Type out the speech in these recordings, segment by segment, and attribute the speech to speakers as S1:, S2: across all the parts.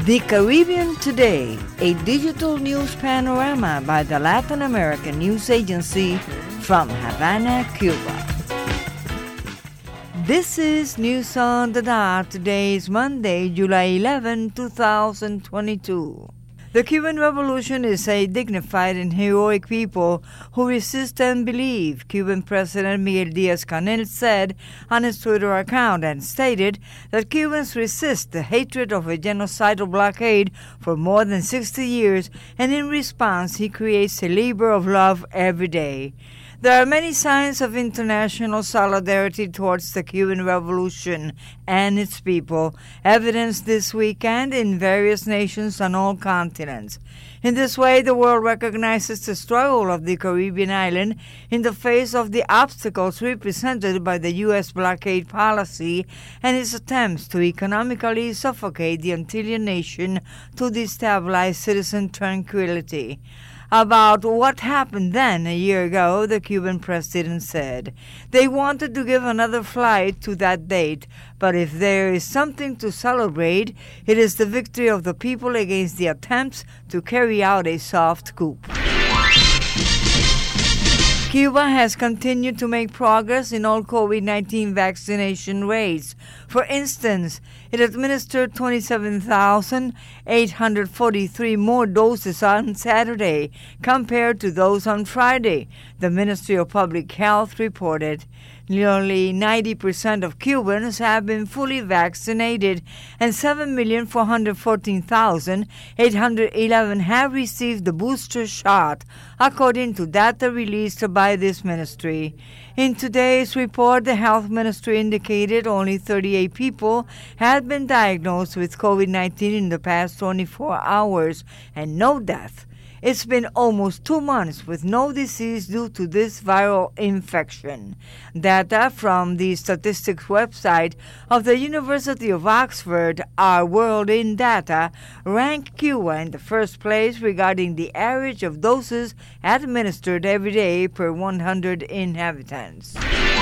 S1: The Caribbean Today, a digital news panorama by the Latin American News Agency from Havana, Cuba. This is News on the Dot. Today is Monday, July 11, 2022. The Cuban Revolution is a dignified and heroic people who resist and believe, Cuban President Miguel Díaz-Canel said on his Twitter account, and stated that Cubans resist the hatred of a genocidal blockade for more than 60 years, and in response he creates a labor of love every day. There are many signs of international solidarity towards the Cuban Revolution and its people, evidenced this weekend in various nations on all continents. In this way, the world recognizes the struggle of the Caribbean island in the face of the obstacles represented by the U.S. blockade policy and its attempts to economically suffocate the Antillean nation to destabilize citizen tranquility. About what happened then a year ago, the Cuban president said, "They wanted to give another flight to that date, but if there is something to celebrate, it is the victory of the people against the attempts to carry out a soft coup." Cuba has continued to make progress in all COVID-19 vaccination rates. For instance, it administered 27,843 more doses on Saturday compared to those on Friday, the Ministry of Public Health reported. Nearly 90% of Cubans have been fully vaccinated, and 7,414,811 have received the booster shot, according to data released by this ministry. In today's report, the health ministry indicated only 38 people had been diagnosed with COVID-19 in the past 24 hours, and no death. It's been almost 2 months with no disease due to this viral infection. Data from the statistics website of the University of Oxford, Our World in Data, ranked Cuba in the first place regarding the average of doses administered every day per 100 inhabitants.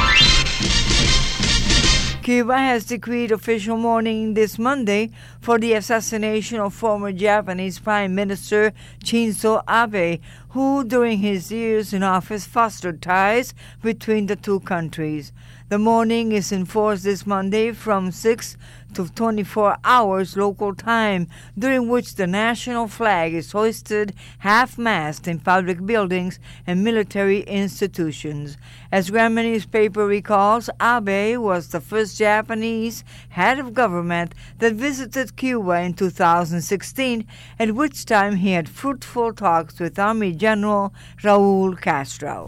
S1: Cuba has decreed official mourning this Monday for the assassination of former Japanese Prime Minister Shinzo Abe, who during his years in office fostered ties between the two countries. The mourning is enforced this Monday from 6 to 24 hours local time, during which the national flag is hoisted half-mast in public buildings and military institutions. As Grammy newspaper recalls, Abe was the first Japanese head of government that visited Cuba in 2016, at which time he had fruitful talks with Army General Raul Castro.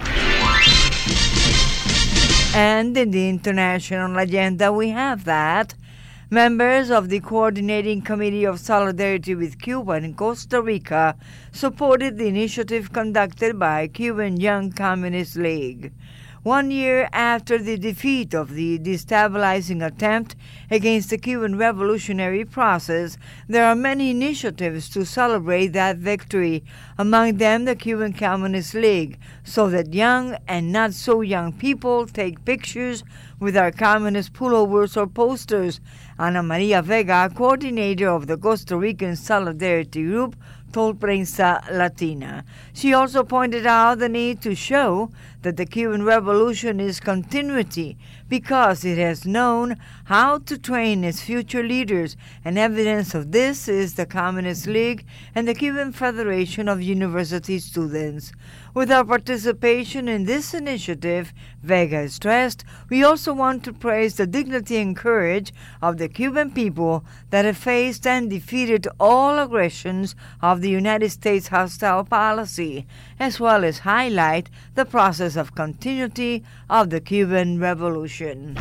S1: And in the international agenda, we have that members of the Coordinating Committee of Solidarity with Cuba in Costa Rica supported the initiative conducted by Cuban Young Communist League. 1 year after the defeat of the destabilizing attempt against the Cuban revolutionary process, there are many initiatives to celebrate that victory, among them the Cuban Communist League, so that young and not so young people take pictures with our communist pullovers or posters. Ana Maria Vega, coordinator of the Costa Rican Solidarity Group, told Prensa Latina. She also pointed out the need to show that the Cuban Revolution is continuity because it has known how to train its future leaders, and evidence of this is the Communist League and the Cuban Federation of University Students. With our participation in this initiative, Vega stressed, we also want to praise the dignity and courage of the Cuban people that have faced and defeated all aggressions of the United States hostile policy, as well as highlight the process of continuity of the Cuban Revolution.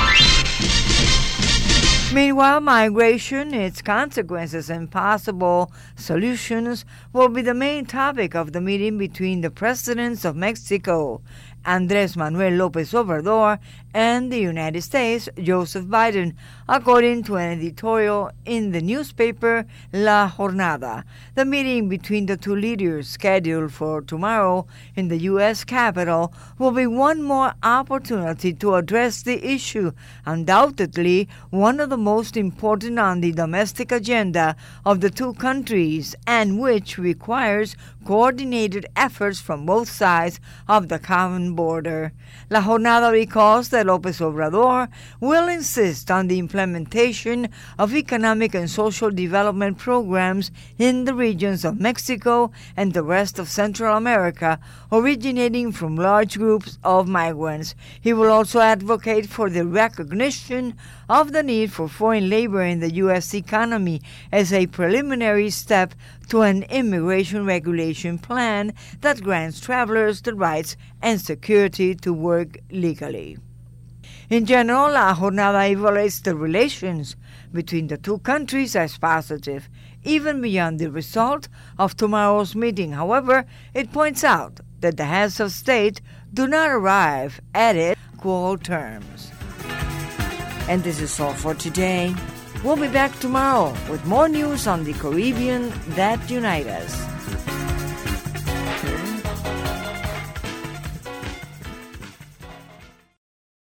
S1: Meanwhile, migration, its consequences, and possible solutions will be the main topic of the meeting between the presidents of Mexico, Andrés Manuel López Obrador, and the United States, Joseph Biden, according to an editorial in the newspaper La Jornada. The meeting between the two leaders, scheduled for tomorrow in the U.S. Capitol, will be one more opportunity to address the issue, undoubtedly one of the most important on the domestic agenda of the two countries, and which requires coordinated efforts from both sides of the common border. La Jornada recalls that López Obrador will insist on the implementation of economic and social development programs in the regions of Mexico and the rest of Central America, originating from large groups of migrants. He will also advocate for the recognition of the need for foreign labor in the U.S. economy as a preliminary step to an immigration regulation plan that grants travelers the rights and security to work legally. In general, La Jornada evaluates the relations between the two countries as positive, even beyond the result of tomorrow's meeting. However, it points out that the heads of state do not arrive at it on equal terms. And this is all for today. We'll be back tomorrow with more news on the Caribbean that unite us.